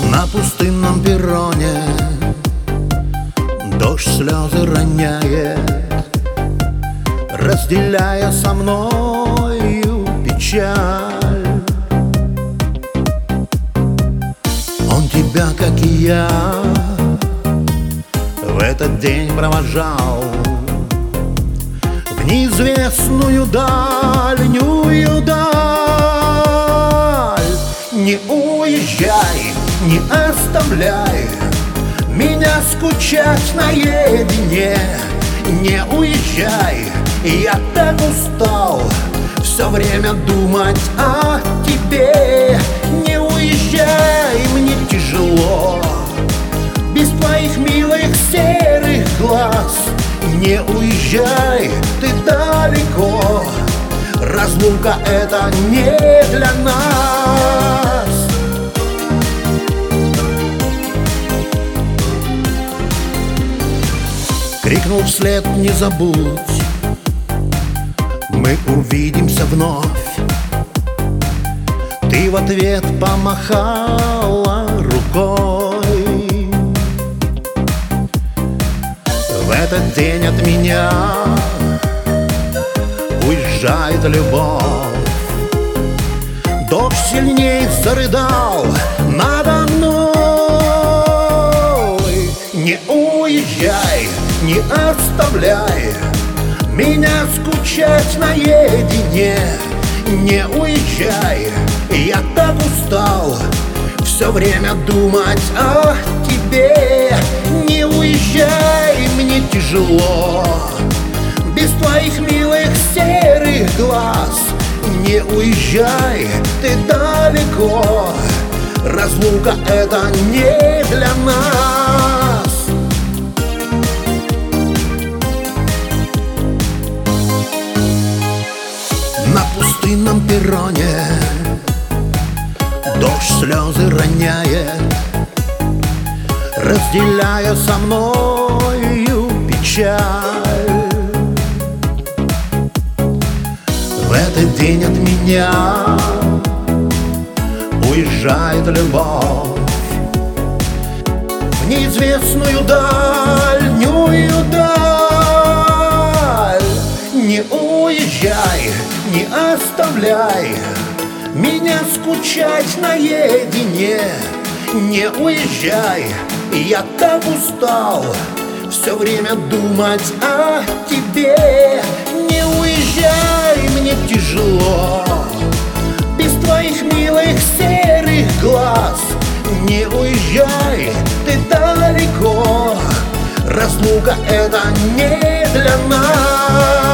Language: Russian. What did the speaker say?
На пустынном перроне дождь слезы роняет, разделяя со мною печаль. Он тебя, как и я, в этот день провожал в неизвестную дальнюю даль. Не уезжай, не оставляй меня скучать наедине. Не уезжай, я так устал все время думать о тебе. Не уезжай, мне тяжело без твоих милых серых глаз. Не уезжай, ты далеко, разлука это не для нас. Крикнул вслед: не забудь, мы увидимся вновь. Ты в ответ помахала рукой. В этот день от меня уезжает любовь. Дождь сильней зарыдал надо мной. Не уезжай, не оставляй меня скучать наедине. Не уезжай, я так устал все время думать о тебе. Не уезжай, мне тяжело без твоих милых серых глаз. Не уезжай, ты далеко, разлука это не для нас. На пустынном перроне дождь слезы роняет, разделяя со мною печаль. В этот день от меня уезжает любовь в неизвестную дальнюю даль. Не уезжай, не оставляй меня скучать наедине. Не уезжай, я так устал все время думать о тебе. Не уезжай, мне тяжело без твоих милых серых глаз. Не уезжай, ты далеко, разлука это не для нас.